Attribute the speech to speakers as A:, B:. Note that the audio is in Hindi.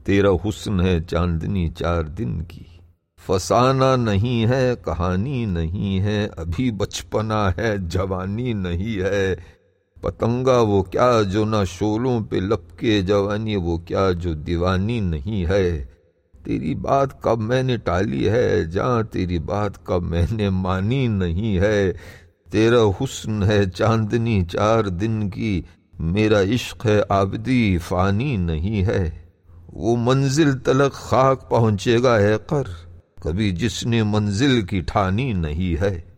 A: तेरा हुस्न है चांदनी 4 दिन की। फसाना नहीं है, कहानी नहीं है, अभी बचपना है, जवानी नहीं है। पतंगा वो क्या जो ना शोलों पे लपके, जवानी वो क्या जो दीवानी नहीं है। तेरी बात कब मैंने टाली है, जहाँ तेरी बात कब मैंने मानी नहीं है। तेरा हुस्न है चांदनी 4 दिन की, मेरा इश्क है आबदी फानी नहीं है। वो मंजिल तलक खाक पहुंचेगा है कर, कभी जिसने मंजिल की ठानी नहीं है।